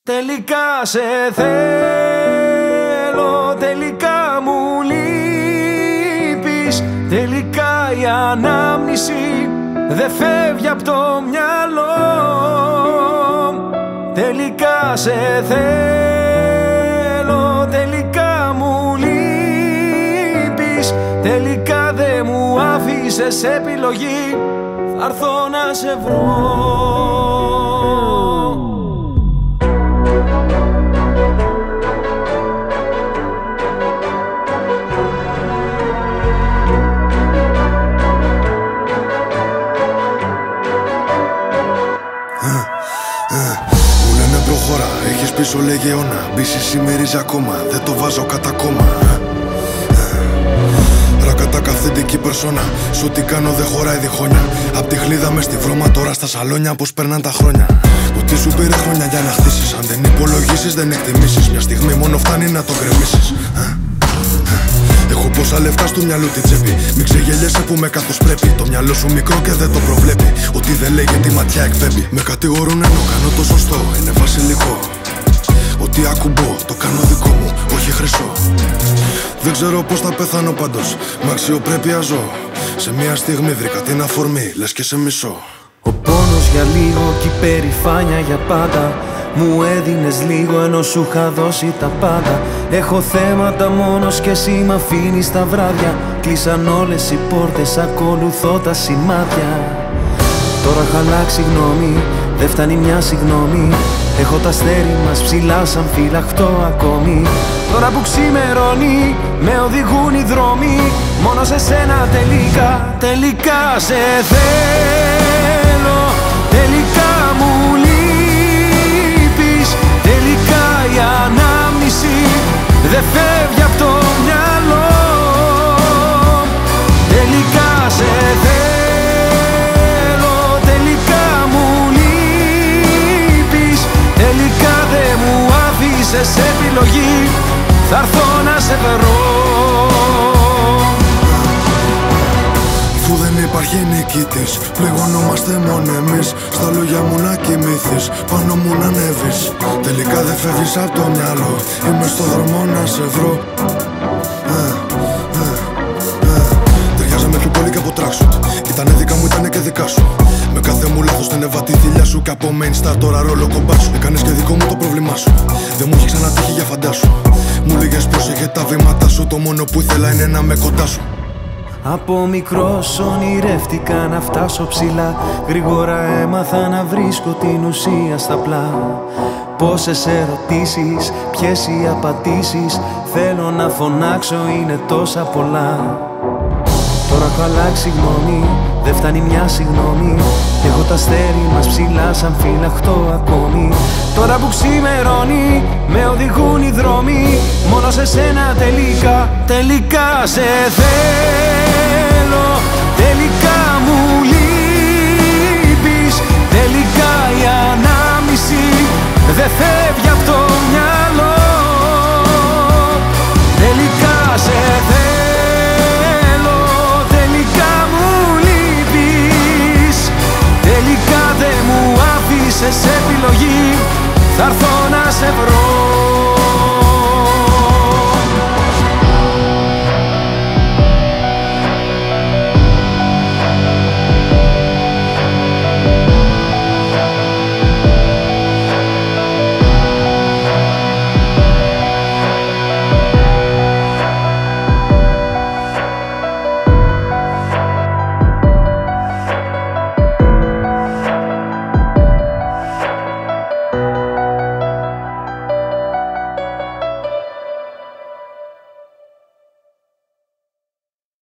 Τελικά σε θέλω, τελικά μου λείπεις. Τελικά η ανάμνηση δεν φεύγει από το μυαλό. Τελικά σε θέλω, τελικά μου λείπεις. Τελικά δεν μου άφησες επιλογή, θα έρθω να σε βρω. Μου λένε προχώρα, έχεις πίσω λέγε αιώνα. Μπίση σημερίζει ακόμα, δεν το βάζω κατά κόμμα. Ρακατά καθεντική περσόνα, σου τι κάνω δεν χωράει διχόνια. Απ' τη χλίδα μες στη βρώμα τώρα στα σαλόνια, πως περνάν τα χρόνια. Ότι σου πήρε χρόνια για να χτίσεις, αν δεν υπολογίσεις δεν εκτιμήσεις. Μια στιγμή μόνο φτάνει να το γκρεμίσεις. Έχω πόσα λεφτά στο μυαλό τη τσέπη. Μην ξεγελιέσαι που με καθώς πρέπει. Το μυαλό σου μικρό και δεν το προβλέπει. Ότι δεν λέγει τη ματιά εκπέμπει. Με κατηγορούν ενώ κάνω το σωστό, είναι βασιλικό. Ότι ακουμπώ, το κάνω δικό μου, όχι χρυσό. Δεν ξέρω πως θα πεθάνω πάντως, με αξιοπρέπεια ζω. Σε μια στιγμή βρήκα την αφορμή, λες και σε μισώ. Ο πόνος για λίγο και η περηφάνεια για πάντα. Μου έδινες λίγο ενώ σου είχα δώσει τα πάντα. Έχω θέματα μόνος και εσύ μ' αφήνεις τα βράδια. Κλείσαν όλες οι πόρτες, ακολουθώ τα σημάδια. Τώρα είχα αλλάξει γνώμη, δεν φτάνει μια συγγνώμη. Έχω τα αστέρι μας ψηλά σαν φυλαχτό ακόμη. Τώρα που ξημερώνει με οδηγούν οι δρόμοι. Μόνο σε σένα τελικά, τελικά σε θέλω. Τελικά μου λείπεις. Τελικά η ανάμνηση δεν φεύγει από το μυαλό. Τελικά σε θέλω, τελικά μου λείπεις. Τελικά δεν μου άφησες επιλογή, θα έρθω να σε βρω. Αφού δεν υπάρχει νικήτης, πληγωνόμαστε μόνο εμείς. Στα λόγια μου να κοιμηθείς, πάνω μου να ανέβεις. Τελικά δεν φεύγεις από το μυαλό, είμαι στο δρόμο να σε βρω. Ταιριάζαμε πιο πολύ και από tracksuit. Ήτανε δικά μου, ήτανε και δικά σου. Με κάθε μου λάθος την έβα τη θηλιά σου. Και από main star τώρα ρόλο κομπά σου. Έκανες και δικό μου το πρόβλημά σου. Δεν μου έχει ξανατύχει για φαντάσου. Μου λέγες πρόσεχε τα βήματά σου. Το μόνο που ήθελα είναι να με κοντά σου. Από μικρός ονειρεύτηκα να φτάσω ψηλά. Γρήγορα έμαθα να βρίσκω την ουσία στα πλά. Πόσες ερωτήσεις, ποιες οι απαντήσεις. Θέλω να φωνάξω, είναι τόσα πολλά. Τώρα έχω αλλάξει γνώμη, δεν φτάνει μια συγγνώμη. Έχω τα αστέρι μας ψηλά σαν φυλαχτό ακόμη. Τώρα που ξημερώνει με οδηγούν οι δρόμοι. Μόνο σε σένα τελικά, τελικά σε θέλω. Τελικά μου λείπεις. Τελικά η ανάμνηση δεν φεύγει από το μυαλό. Τελικά σε θέλω, τελικά μου λείπεις. Τελικά δεν μου άφησες επιλογή, θα έρθω να σε βρω.